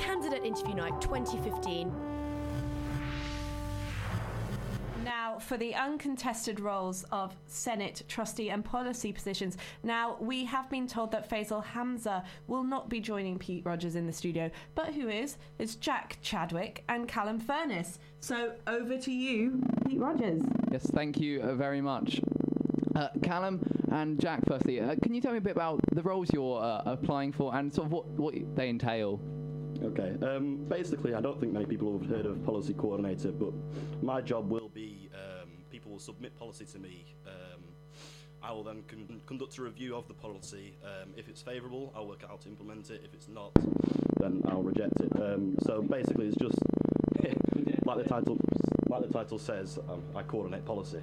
Candidate Interview Night 2015. Now, for the uncontested roles of Senate trustee and policy positions. Now, we have been told that Faisal Hamza will not be joining Pete Rogers in the studio, but who is? It's Jack Chadwick and Callum Furness. So, over to you, Pete Rogers. Yes, thank you very much. Callum and Jack, firstly, can you tell me a bit about the roles you're applying for and sort of what they entail? Okay, basically I don't think many people have heard of policy coordinator, but my job will be, people will submit policy to me, I will then conduct a review of the policy. If it's favourable, I'll work out how to implement it. If it's not, then I'll reject it. So basically it's just, like the title says, I coordinate policy.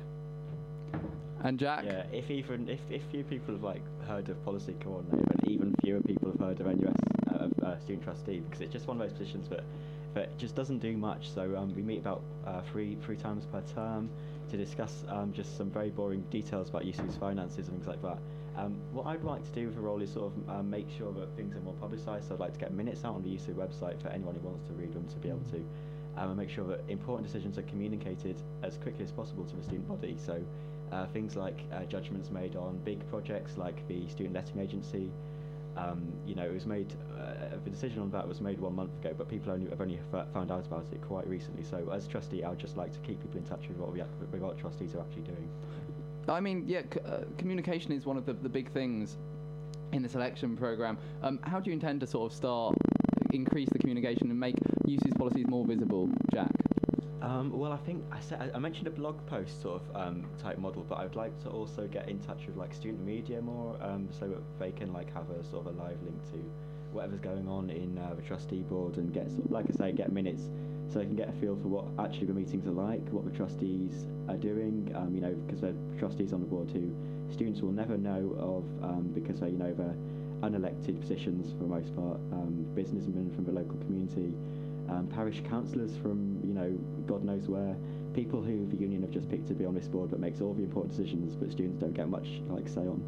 And Jack? Yeah, if few people have heard of policy coordinator, and even fewer people have heard of NUS student trustee, because it's just one of those positions that just doesn't do much. So we meet about three times per term to discuss just some very boring details about UC's finances and things like that. What I'd like to do with the role is sort of make sure that things are more publicised. So I'd like to get minutes out on the UC website for anyone who wants to read them to be able to, and make sure that important decisions are communicated as quickly as possible to the student body. So things like judgments made on big projects like the student letting agency. It was made, the decision on that was made 1 month ago, but people have only found out about it quite recently. So as trustee, I'd just like to keep people in touch with what trustees are actually doing. I mean, yeah, communication is one of the big things in the selection programme. How do you intend to sort of increase the communication and make UC's policies more visible, Jack? Well, I think I mentioned a blog post sort of type model, but I would like to also get in touch with student media more, so that they can have a sort of a live link to whatever's going on in the trustee board and get, get minutes, so they can get a feel for what actually the meetings are like, what the trustees are doing. Because they're trustees on the board who students will never know of, because they're they're unelected positions for the most part, businessmen from the local community. Parish councillors from, God knows where, people who the union have just picked to be on this board that makes all the important decisions, but students don't get much say on.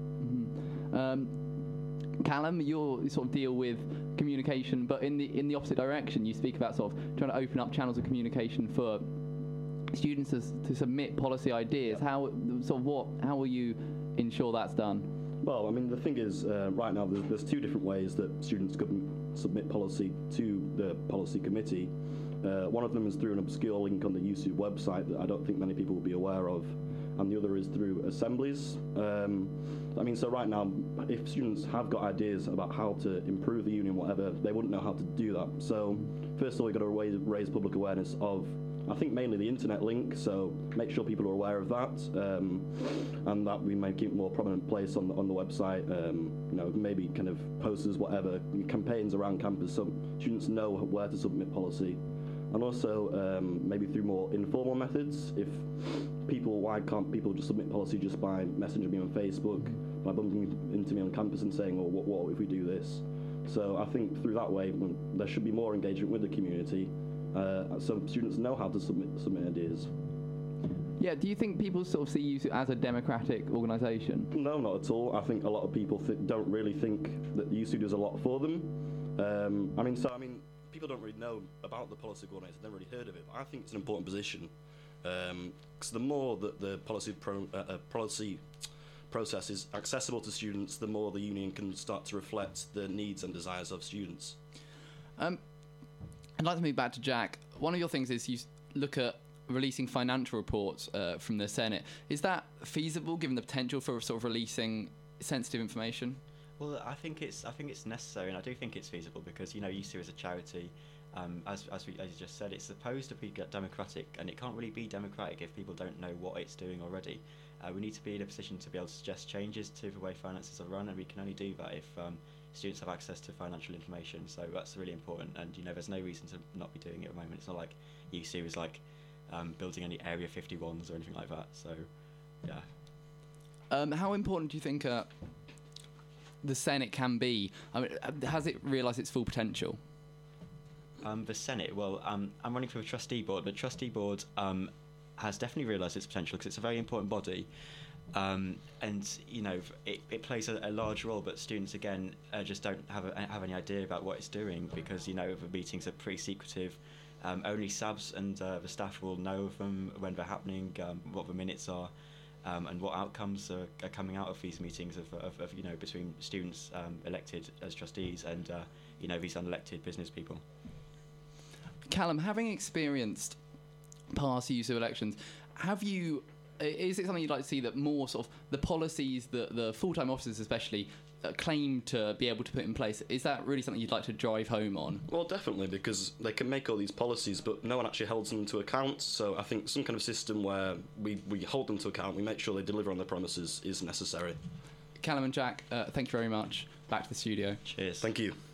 Mm-hmm. Callum, you sort of deal with communication, but in the opposite direction. You speak about sort of trying to open up channels of communication for students to submit policy ideas. How will you ensure that's done? Well, I mean, the thing is, right now there's two different ways that students could submit policy to the policy committee. One of them is through an obscure link on the UC website that I don't think many people will be aware of, and the other is through assemblies. So right now, if students have got ideas about how to improve the union, whatever, they wouldn't know how to do that. So first of all, we've got to raise public awareness of, I think, mainly the internet link, so make sure people are aware of that, and that we make it a more prominent place on the website, maybe kind of posters, whatever, campaigns around campus so students know where to submit policy. And also maybe through more informal methods. Why can't people just submit policy just by messaging me on Facebook, by bumping into me on campus and saying, oh, what if we do this? So I think through that way, there should be more engagement with the community, so students know how to submit ideas. Yeah, do you think people sort of see you as a democratic organisation? No, not at all. I think a lot of people don't really think that UC does a lot for them. People don't really know about the policy coordinator, they've never really heard of it, but I think it's an important position, because the more that the policy process is accessible to students, the more the union can start to reflect the needs and desires of students. I'd like to move back to Jack. One of your things is you look at releasing financial reports from the Senate. Is that feasible, given the potential for sort of releasing sensitive information? Well, I think it's necessary, and I do think it's feasible because UC is a charity. As you just said, it's supposed to be democratic, and it can't really be democratic if people don't know what it's doing already. We need to be in a position to be able to suggest changes to the way finances are run, and we can only do that if students have access to financial information. So that's really important, and there's no reason to not be doing it at the moment. It's not like UC was building any Area 51s or anything like that. So, yeah. How important do you think the Senate can be? I mean, has it realised its full potential? The Senate, well, I'm running for the trustee board. The trustee board has definitely realised its potential because it's a very important body. And it plays a large role, but students again just don't have any idea about what it's doing, because the meetings are pretty secretive. Only SABs and the staff will know of them when they're happening, what the minutes are, and what outcomes are coming out of these meetings of between students elected as trustees and these unelected business people. Callum, having experienced past use of elections, is it something you'd like to see that more sort of the policies that the full-time officers especially claim to be able to put in place, is that really something you'd like to drive home on? Well, definitely, because they can make all these policies, but no one actually holds them to account. So I think some kind of system where we hold them to account, we make sure they deliver on their promises, is necessary. Callum and Jack, thank you very much. Back to the studio. Cheers. Thank you.